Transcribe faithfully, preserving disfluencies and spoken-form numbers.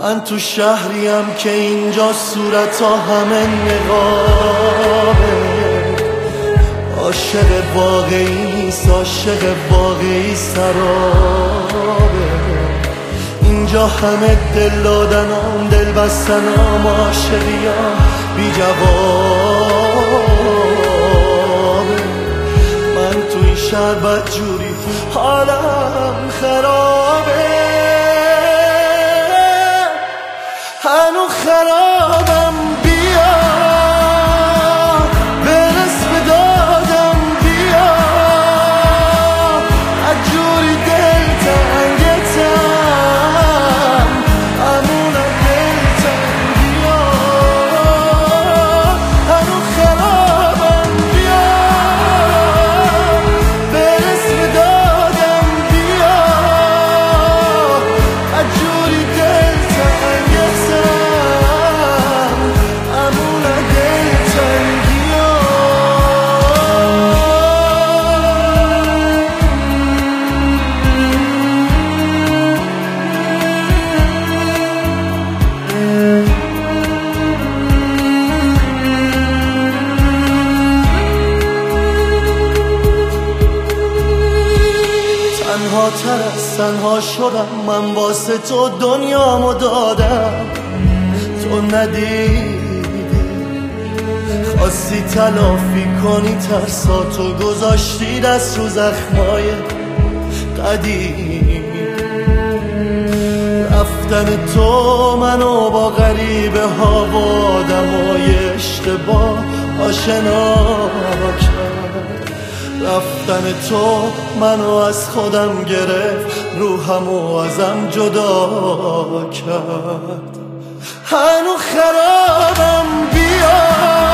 من تو شهریم که اینجا صورت ها همه نقابه. عاشق واقعی نیست، عاشق واقعی سرابه. اینجا همه دل دادنام، دل بستنام، عاشقیام بی جوابه. من تو این شهر بدجوری حالم خرابه، هنو خرابم. بیا برس به دادم، بیا عجوری دل تنگتم، امونم دل تنگ. بیا هنو خرابم، بیا برس به دادم، بیا عجوری دل تنگتم. تنها تر از تنها شدم من، واسه تو دنیامو دادم، تو ندیدی. خواستی تلافی کنی ترساتو، گذاشتی دست رو زخمای قدیم. رفتن تو منو با غریبه ها و آدمای اشتباه آشنا کرد. رفتن تو منو از خودم گرفت، روحمو ازم جدا کرد. هنو خرابم، بیا